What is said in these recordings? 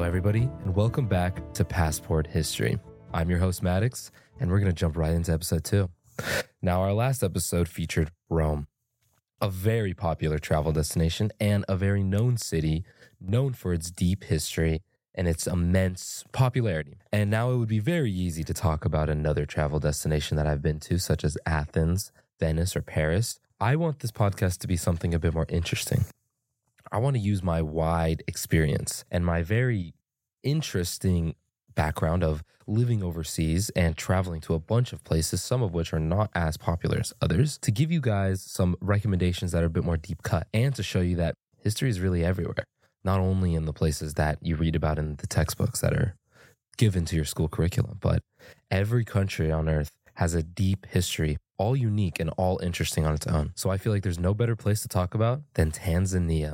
everybody, and welcome back to Passport History. I'm your host, Maddox, and we're going to jump right into episode 2. Now, our last episode featured Rome, a very popular travel destination and a very known city, known for its deep history and its immense popularity. And now it would be very easy to talk about another travel destination that I've been to, such as Athens, Venice, or Paris. I want this podcast to be something a bit more interesting. I want to use my wide experience and my very interesting background of living overseas and traveling to a bunch of places, some of which are not as popular as others, to give you guys some recommendations that are a bit more deep cut and to show you that history is really everywhere, not only in the places that you read about in the textbooks that are given to your school curriculum, but every country on earth has a deep history, all unique and all interesting on its own. So I feel like there's no better place to talk about than Tanzania.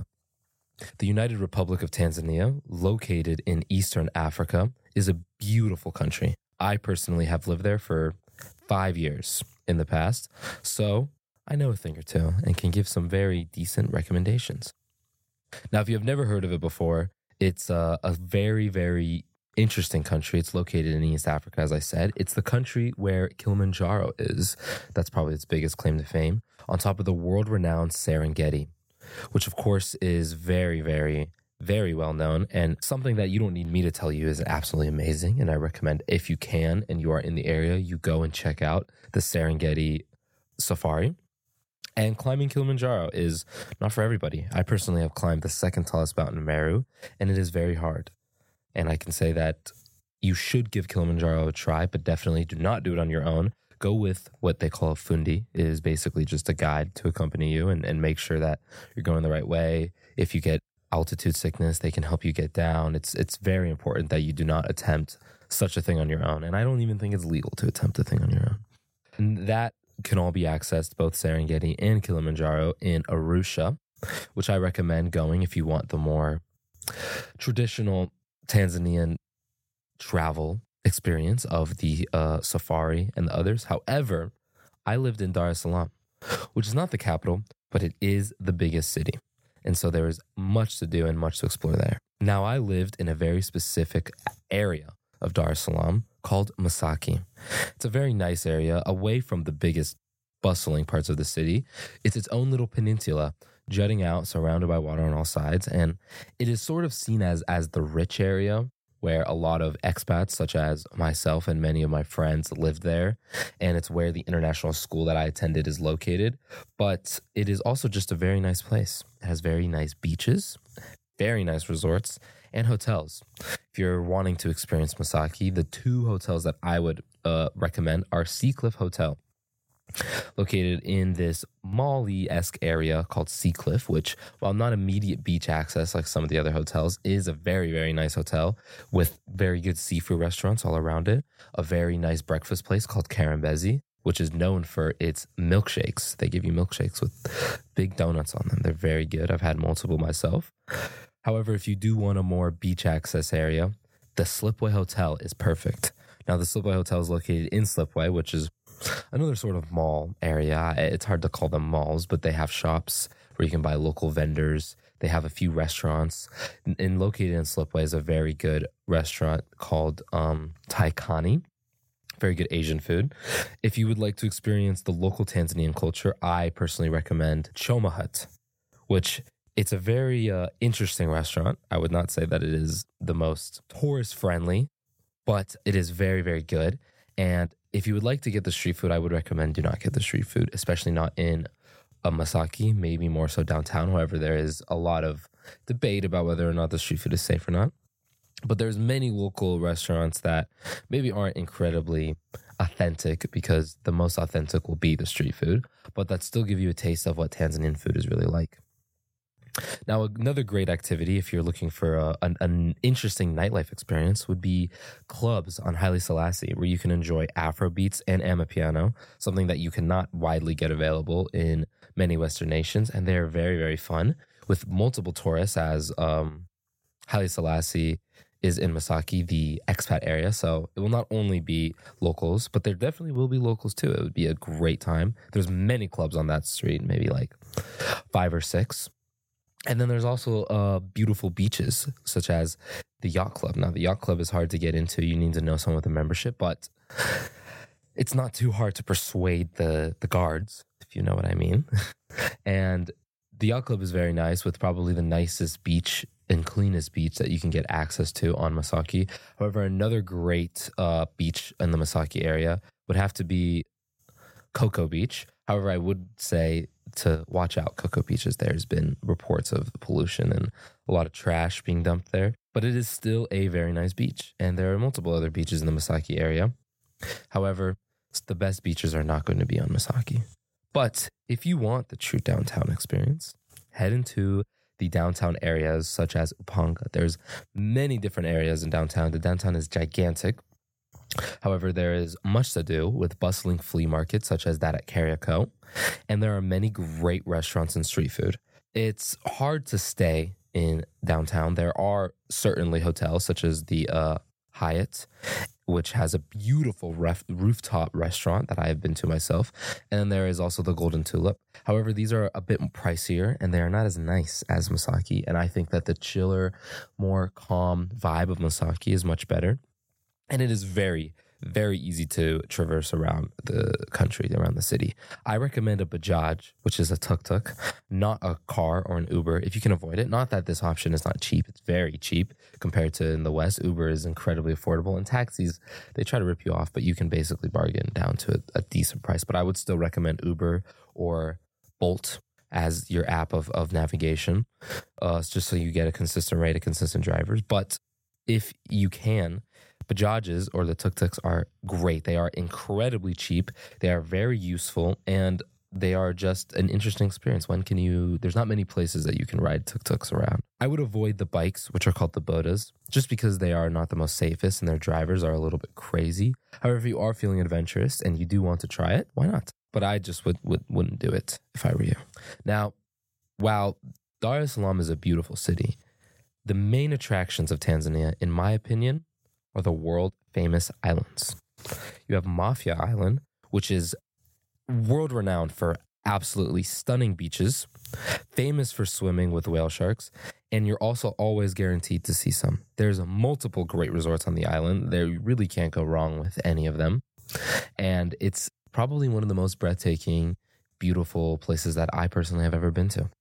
The United Republic of Tanzania, located in Eastern Africa, is a beautiful country. I personally have lived there for 5 years in the past, so I know a thing or two and can give some very decent recommendations. Now, if you have never heard of it before, it's a very, very interesting country. It's located in East Africa, as I said. It's the country where Kilimanjaro is. That's probably its biggest claim to fame, on top of the world-renowned Serengeti, which of course is very, very, very well known and something that you don't need me to tell you is absolutely amazing. And I recommend, if you can and you are in the area, you go and check out the Serengeti Safari. And climbing Kilimanjaro is not for everybody. I personally have climbed the second tallest mountain in Meru, and it is very hard. And I can say that you should give Kilimanjaro a try, but definitely do not do it on your own. Go with what they call a fundi. It is basically just a guide to accompany you and make sure that you're going the right way. If you get altitude sickness, they can help you get down. It's very important that you do not attempt such a thing on your own. And I don't even think it's legal to attempt a thing on your own. And that can all be accessed, both Serengeti and Kilimanjaro, in Arusha, which I recommend going if you want the more traditional Tanzanian travel experience of the safari and the others. However, I lived in Dar es Salaam, which is not the capital, but it is the biggest city. And so there is much to do and much to explore there. Now, I lived in a very specific area of Dar es Salaam called Masaki. It's a very nice area away from the biggest bustling parts of the city. It's its own little peninsula jutting out, surrounded by water on all sides. And it is sort of seen as the rich area, where a lot of expats, such as myself and many of my friends, lived there. And it's where the international school that I attended is located. But it is also just a very nice place. It has very nice beaches, very nice resorts, and hotels. If you're wanting to experience Masaki, the 2 hotels that I would recommend are Seacliff Hotel, located in this mall-esque area called Seacliff, which, while not immediate beach access like some of the other hotels, is a very, very nice hotel with very good seafood restaurants all around it. A very nice breakfast place called Karambezi, which is known for its milkshakes. They give you milkshakes with big donuts on them. They're very good. I've had multiple myself. However, if you do want a more beach access area, the Slipway Hotel is perfect. Now, the Slipway Hotel is located in Slipway, which is another sort of mall area. It's hard to call them malls, but they have shops where you can buy local vendors. They have a few restaurants. And located in Slipway is a very good restaurant called Taikani. Very good Asian food. If you would like to experience the local Tanzanian culture, I personally recommend Choma Hut, which it's a very interesting restaurant. I would not say that it is the most tourist-friendly, but it is very, very good. And if you would like to get the street food, I would recommend do not get the street food, especially not in Masaki, maybe more so downtown. However, there is a lot of debate about whether or not the street food is safe or not. But there's many local restaurants that maybe aren't incredibly authentic, because the most authentic will be the street food, but that still give you a taste of what Tanzanian food is really like. Now, another great activity, if you're looking for an interesting nightlife experience, would be clubs on Haile Selassie, where you can enjoy Afrobeats and Amapiano, something that you cannot widely get available in many Western nations. And they're very, very fun with multiple tourists, as Haile Selassie is in Masaki, the expat area. So it will not only be locals, but there definitely will be locals too. It would be a great time. There's many clubs on that street, maybe like 5 or 6. And then there's also beautiful beaches, such as the yacht club. Now, the yacht club is hard to get into. You need to know someone with a membership, but it's not too hard to persuade the guards, if you know what I mean. And the yacht club is very nice, with probably the nicest beach and cleanest beach that you can get access to on Masaki. However, another great beach in the Masaki area would have to be Cocoa Beach. However, I would say to watch out Cocoa Beach, as there's been reports of pollution and a lot of trash being dumped there. But it is still a very nice beach, and there are multiple other beaches in the Masaki area. However, the best beaches are not going to be on Masaki. But if you want the true downtown experience, head into the downtown areas such as Upanga. There's many different areas in downtown. The downtown is gigantic. However, there is much to do with bustling flea markets such as that at Kariako, and there are many great restaurants and street food. It's hard to stay in downtown. There are certainly hotels such as the Hyatt, which has a beautiful rooftop restaurant that I have been to myself. And then there is also the Golden Tulip. However, these are a bit pricier and they are not as nice as Masaki. And I think that the chiller, more calm vibe of Masaki is much better. And it is very, very easy to traverse around the country, around the city. I recommend a Bajaj, which is a tuk-tuk, not a car or an Uber, if you can avoid it. Not that this option is not cheap. It's very cheap compared to in the West. Uber is incredibly affordable. And taxis, they try to rip you off, but you can basically bargain down to a decent price. But I would still recommend Uber or Bolt as your app of navigation, just so you get a consistent rate of consistent drivers. But if you can, Bajajs or the tuk-tuks are great. They are incredibly cheap. They are very useful, and they are just an interesting experience. There's not many places that you can ride tuk-tuks around. I would avoid the bikes, which are called the bodas, just because they are not the most safest and their drivers are a little bit crazy. However, if you are feeling adventurous and you do want to try it, why not? But I just wouldn't do it if I were you. Now, while Dar es Salaam is a beautiful city, the main attractions of Tanzania, in my opinion, are the world-famous islands. You have Mafia Island, which is world-renowned for absolutely stunning beaches, famous for swimming with whale sharks, and you're also always guaranteed to see some. There's multiple great resorts on the island. There, you really can't go wrong with any of them. And it's probably one of the most breathtaking, beautiful places that I personally have ever been to.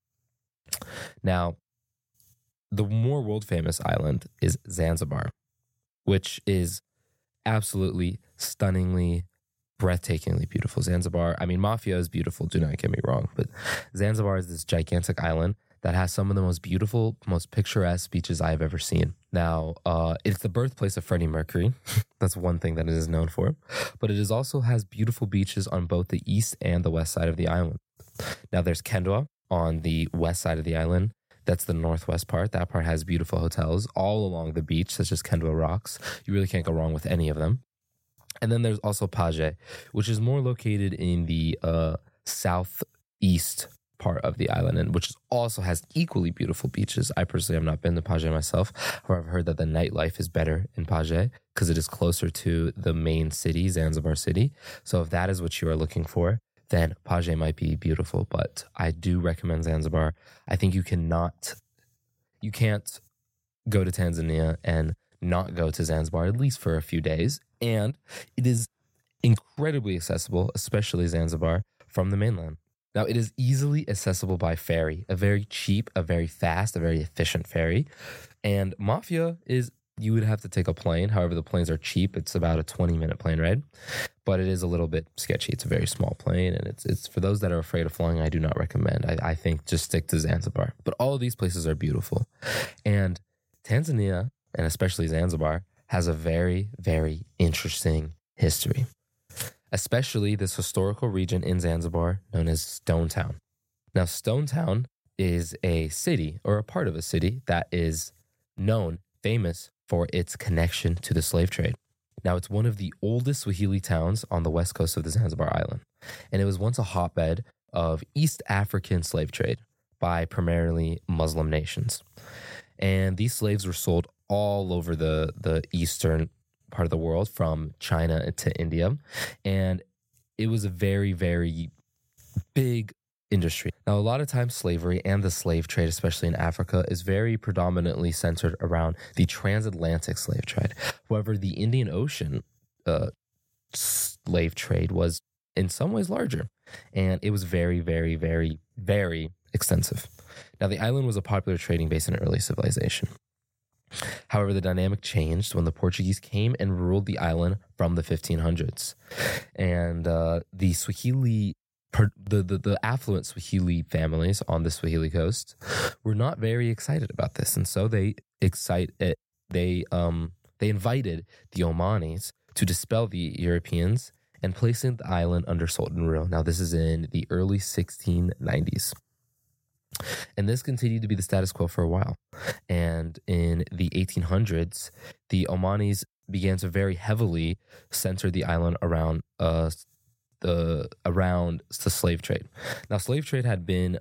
Now, the more world-famous island is Zanzibar, which is absolutely stunningly, breathtakingly beautiful. Zanzibar, I mean, Mafia is beautiful, do not get me wrong, but Zanzibar is this gigantic island that has some of the most beautiful, most picturesque beaches I have ever seen. Now, it's the birthplace of Freddie Mercury. That's one thing that it is known for. But it also has beautiful beaches on both the east and the west side of the island. Now, there's Kendwa on the west side of the island. That's the northwest part. That part has beautiful hotels all along the beach, such as Kendwa Rocks. You really can't go wrong with any of them. And then there's also Paje, which is more located in the southeast part of the island, and which also has equally beautiful beaches. I personally have not been to Paje myself. However, I've heard that the nightlife is better in Paje because it is closer to the main city, Zanzibar city. So if that is what you are looking for, then Paje might be beautiful, but I do recommend Zanzibar. I think you can't go to Tanzania and not go to Zanzibar, at least for a few days. And it is incredibly accessible, especially Zanzibar, from the mainland. Now, it is easily accessible by ferry, a very cheap, a very fast, a very efficient ferry. And Mafia is, you would have to take a plane. However, the planes are cheap. It's about a 20-minute plane ride, but it is a little bit sketchy. It's a very small plane, and it's for those that are afraid of flying, I do not recommend. I think just stick to Zanzibar. But all of these places are beautiful. And Tanzania, and especially Zanzibar, has a very, very interesting history, especially this historical region in Zanzibar known as Stone Town. Now, Stone Town is a city, or a part of a city, that is famous for its connection to the slave trade. Now, it's one of the oldest Swahili towns on the west coast of the Zanzibar island, and it was once a hotbed of East African slave trade by primarily Muslim nations. And these slaves were sold all over the eastern part of the world, from China to India. And it was a very, very big industry. Now, a lot of times slavery and the slave trade, especially in Africa, is very predominantly centered around the transatlantic slave trade. However, the Indian Ocean slave trade was in some ways larger, and it was very, very, very, very extensive. Now, the island was a popular trading base in early civilization. However, the dynamic changed when the Portuguese came and ruled the island from the 1500s. And the Swahili, the affluent Swahili families on the Swahili coast were not very excited about this. And so they invited the Omanis to dispel the Europeans and placing the island under Sultan rule. Now, this is in the early 1690s. And this continued to be the status quo for a while. And in the 1800s, the Omanis began to very heavily center the island around the slave trade. Now, slave trade had been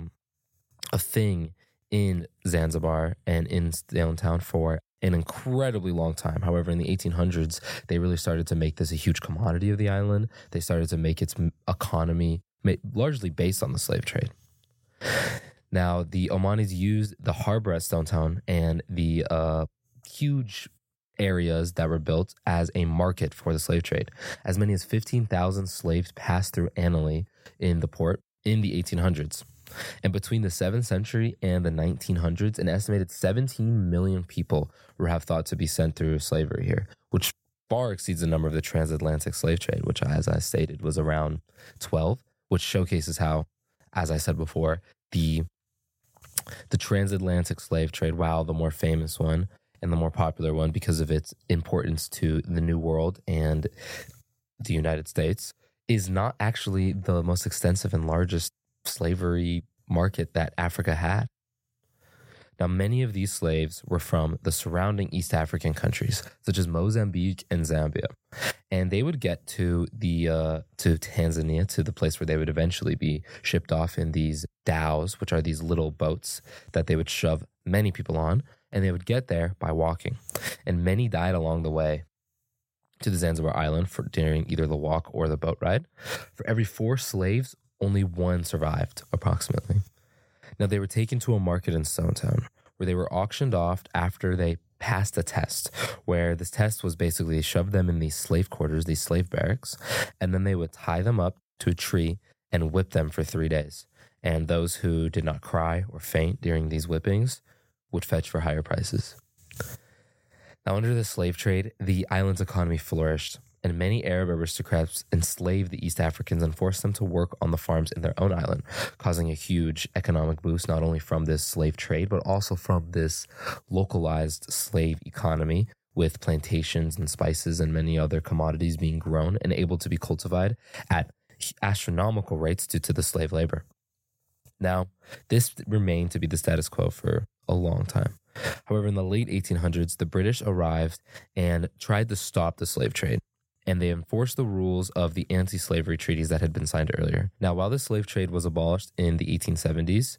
a thing in Zanzibar and in downtown for an incredibly long time. However, in the 1800s, they really started to make this a huge commodity of the island. They started to make its economy largely based on the slave trade. Now, the Omanis used the harbor at Stone Town and the huge areas that were built as a market for the slave trade. As many as 15,000 slaves passed through annually in the port in the 1800s. And between the 7th century and the 1900s, an estimated 17 million people were have thought to be sent through slavery here, which far exceeds the number of the transatlantic slave trade, which, as I stated, was around 12, which showcases how, as I said before, the transatlantic slave trade, while the more famous one and the more popular one because of its importance to the New World and the United States, is not actually the most extensive and largest slavery market that Africa had. Now, many of these slaves were from the surrounding East African countries, such as Mozambique and Zambia. And they would get to to Tanzania, to the place where they would eventually be shipped off in these dhows, which are these little boats that they would shove many people on, and they would get there by walking. And many died along the way to the Zanzibar island during either the walk or the boat ride. For every 4 slaves, only 1 survived, approximately. Now, they were taken to a market in Stone Town where they were auctioned off after they passed a test, where this test was basically shove them in these slave quarters, these slave barracks, and then they would tie them up to a tree and whip them for 3 days. And those who did not cry or faint during these whippings would fetch for higher prices. Now, under the slave trade, the island's economy flourished, and many Arab aristocrats enslaved the East Africans and forced them to work on the farms in their own island, causing a huge economic boost, not only from this slave trade, but also from this localized slave economy with plantations and spices and many other commodities being grown and able to be cultivated at astronomical rates due to the slave labor. Now, this remained to be the status quo for a long time. However, in the late 1800s, the British arrived and tried to stop the slave trade, and they enforced the rules of the anti-slavery treaties that had been signed earlier. Now, while the slave trade was abolished in the 1870s,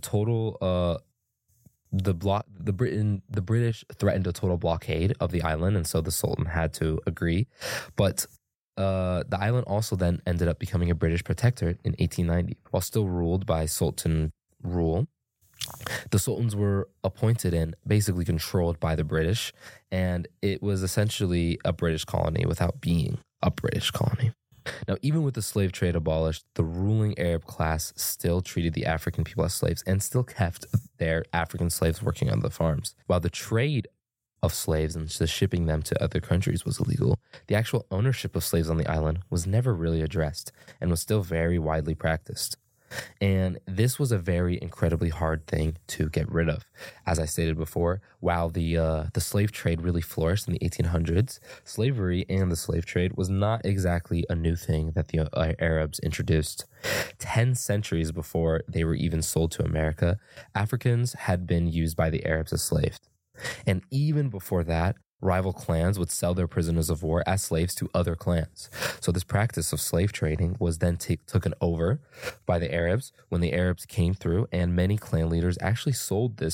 the British threatened a total blockade of the island, and so the Sultan had to agree. But the island also then ended up becoming a British protectorate in 1890. While still ruled by Sultan rule, the sultans were appointed and basically controlled by the British, and it was essentially a British colony without being a British colony. Now, even with the slave trade abolished, the ruling Arab class still treated the African people as slaves and still kept their African slaves working on the farms. While the trade of slaves and just shipping them to other countries was illegal, the actual ownership of slaves on the island was never really addressed and was still very widely practiced. And this was a very incredibly hard thing to get rid of. As I stated before, while the slave trade really flourished in the 1800s, slavery and the slave trade was not exactly a new thing that the Arabs introduced. 10 centuries before they were even sold to America, Africans had been used by the Arabs as slaves. And even before that, rival clans would sell their prisoners of war as slaves to other clans. So this practice of slave trading was then taken over by the Arabs when the Arabs came through, and many clan leaders actually sold this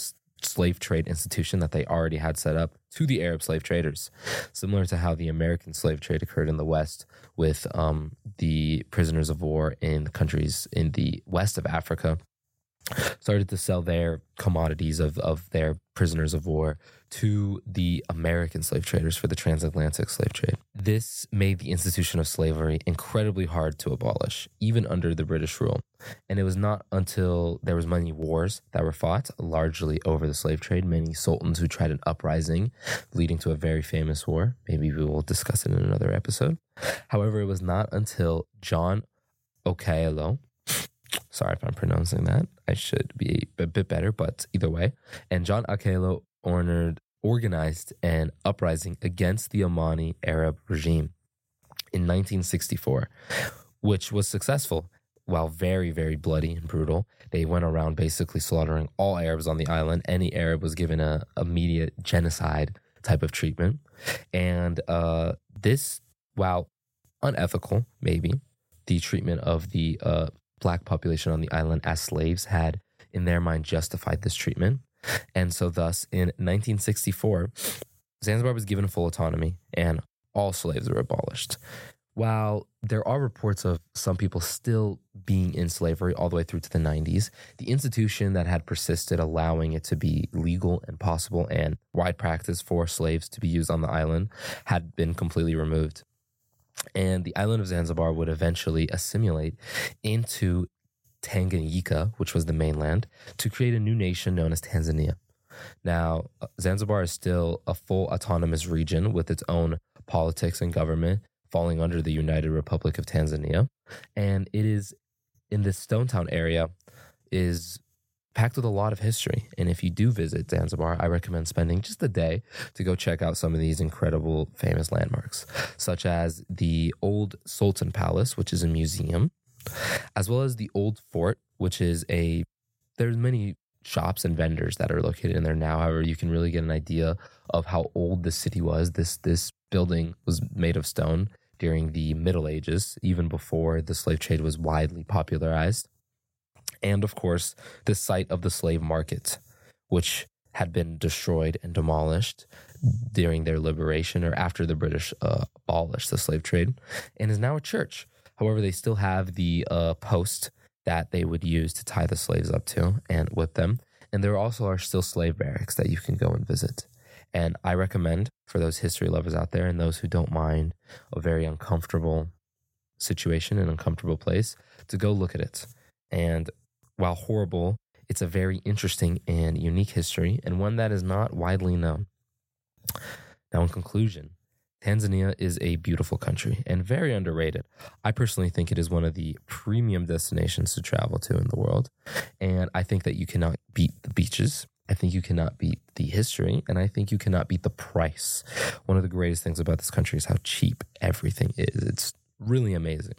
slave trade institution that they already had set up to the Arab slave traders, similar to how the American slave trade occurred in the West with the prisoners of war in the countries in the west of Africa started to sell their commodities of their prisoners of war to the American slave traders for the transatlantic slave trade. This made the institution of slavery incredibly hard to abolish, even under the British rule. And it was not until there was many wars that were fought, largely over the slave trade, many sultans who tried an uprising, leading to a very famous war. Maybe we will discuss it in another episode. However, it was not until John Okello, sorry if I'm pronouncing that, I should be a bit better, but either way. And John Okello organized an uprising against the Omani Arab regime in 1964, which was successful. While very, very bloody and brutal, they went around basically slaughtering all Arabs on the island. Any Arab was given a immediate genocide type of treatment. And this, while unethical, maybe, the treatment of the Black population on the island as slaves had, in their mind, justified this treatment. And so thus, in 1964, Zanzibar was given full autonomy and all slaves were abolished. While there are reports of some people still being in slavery all the way through to the 90s, the institution that had persisted, allowing it to be legal and possible and wide practice for slaves to be used on the island, had been completely removed. And the island of Zanzibar would eventually assimilate into Tanganyika, which was the mainland, to create a new nation known as Tanzania. Now, Zanzibar is still a full autonomous region with its own politics and government, falling under the United Republic of Tanzania. And it is, in the Stone Town area, is packed with a lot of history. And if you do visit Zanzibar, I recommend spending just a day to go check out some of these incredible famous landmarks, such as the Old Sultan Palace, which is a museum, as well as the Old Fort, which is there's many shops and vendors that are located in there now. However, you can really get an idea of how old the city was. This building was made of stone during the Middle Ages, even before the slave trade was widely popularized. And of course, the site of the slave market, which had been destroyed and demolished during their liberation or after the British abolished the slave trade, and is now a church. However, they still have the post that they would use to tie the slaves up to and whip them. And there also are still slave barracks that you can go and visit. And I recommend, for those history lovers out there and those who don't mind a very uncomfortable situation, an uncomfortable place, to go look at it. And while horrible, it's a very interesting and unique history, and one that is not widely known. Now, in conclusion, Tanzania is a beautiful country and very underrated. I personally think it is one of the premium destinations to travel to in the world. And I think that you cannot beat the beaches. I think you cannot beat the history. And I think you cannot beat the price. One of the greatest things about this country is how cheap everything is. It's really amazing.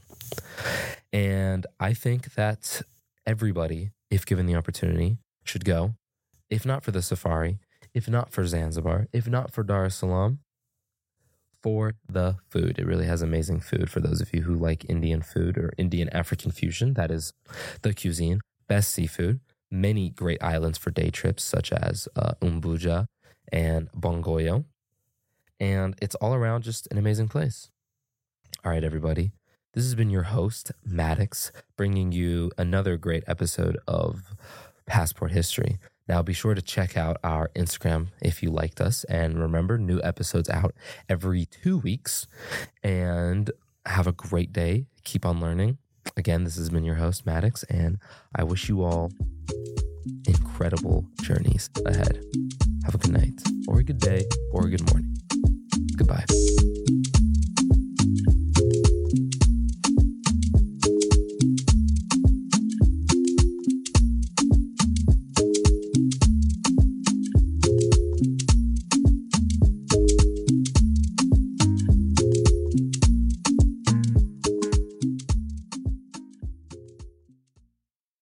And I think that everybody, if given the opportunity, should go. If not for the safari, if not for Zanzibar, if not for Dar es Salaam, for the food. It really has amazing food for those of you who like Indian food or Indian African fusion. That is the cuisine. Best seafood. Many great islands for day trips, such as Umbuja and Bongoyo. And it's all around just an amazing place. All right, everybody. This has been your host, Maddox, bringing you another great episode of Passport History. Now, be sure to check out our Instagram if you liked us. And remember, new episodes out every 2 weeks. And have a great day. Keep on learning. Again, this has been your host, Maddox, and I wish you all incredible journeys ahead. Have a good night, or a good day, or a good morning. Goodbye.